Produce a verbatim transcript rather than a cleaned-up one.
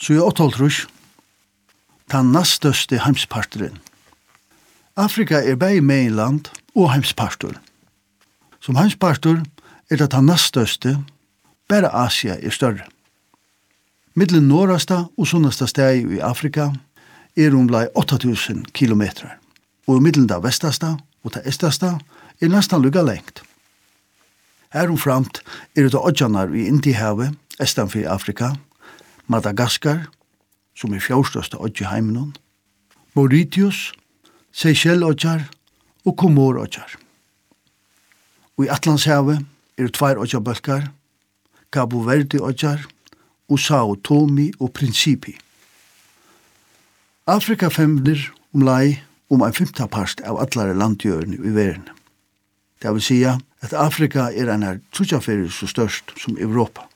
Så er åttioåtta den næststørste heimsparteren. Afrika er begge mainland og heimsparter. Som heimsparter er det den næststørste, bare Asia er større. Middelen nordasta og sunnasta steg i Afrika er omlai åtta tusen kilometer, og middelen av vestasta og ta estasta er nesten lukka lengt. Heromframt er det odjanar i Indihavet, estanfor Afrika, Madagaskar, som er fjórstørste odje heimenon, Mauritius, Seychelles-odjar og Komor-odjar. Og i Atlantshavet er det tvær odjabølkar, Cabo Verde-odjar og Sao Tome og Principi. Afrika femner omlai om en femta part av allare landgjørene i verden. Det vil si at Afrika er en her trutjaferie så størst som Europa.